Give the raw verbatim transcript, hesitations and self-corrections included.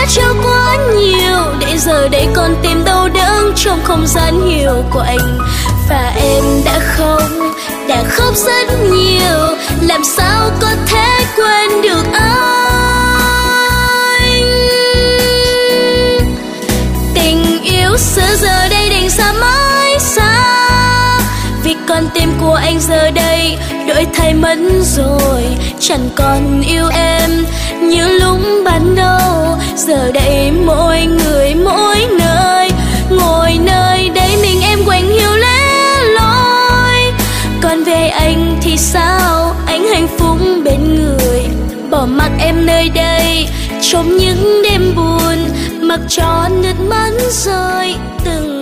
trao quá nhiều để giờ đây còn tìm đau đớn trong không gian hiểu của anh. Và em đã không, đã khóc rất nhiều, làm sao có thể quên được anh. Tình yêu xưa giờ đây đành xa mãi xa, vì con tim của anh giờ đây đổi thay mất rồi. Chẳng còn yêu em như lúc ban đầu, giờ đây mỗi người mỗi nơi, ngồi nơi đây mình em quạnh hiu lẻ loi. Còn về anh thì sao, anh hạnh phúc bên người, bỏ mặc em nơi đây trong những đêm buồn, mặc cho nước mắt rơi từng